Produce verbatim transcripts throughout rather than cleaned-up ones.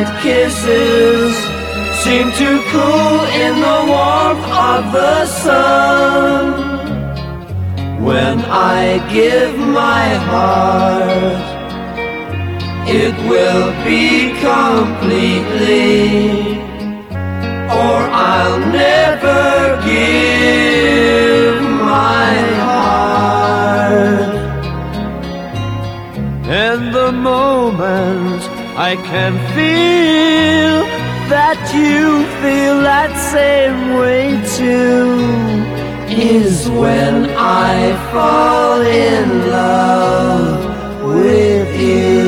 moonlight kisses seem to cool in the warmth of the sun. When I give my heart, it will be completely, or I'll never give my heart. And the moment I can feel that you feel that same way too is when I fall in love with you.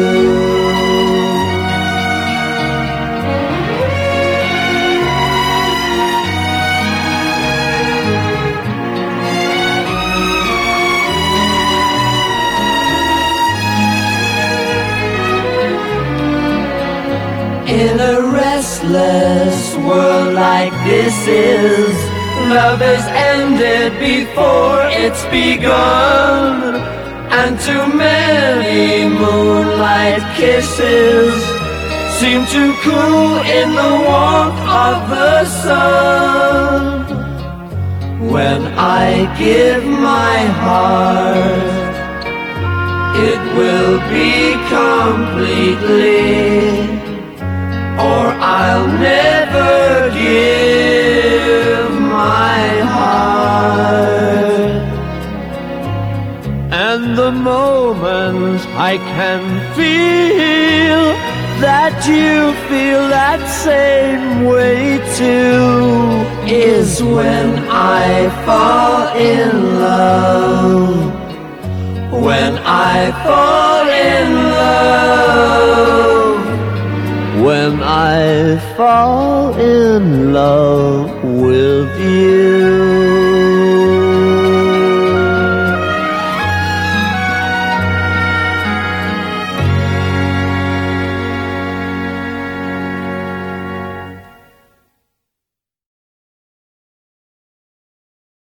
In a restless world like this is, love is ended before it's begun, and too many moonlight kisses seem to cool in the warmth of the sun. When I give my heart, it will be completely, or I'll never give my heart. And the moment I can feel that you feel that same way too is when I fall in love. When I fall in love. When I fall in love with you.